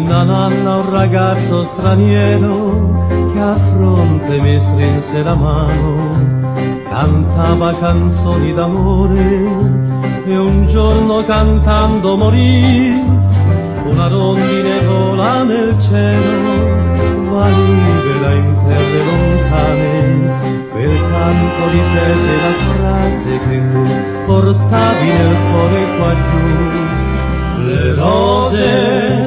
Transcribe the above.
Ninna nanna, un ragazzo straniero che a fronte mi strinse la mano, cantava canzoni d'amore e un giorno cantando morì. Una rondine vola nel cielo, va libera in terre lontane, quel canto ripete la frase che tu portavi nel cuore qua giù. Le rose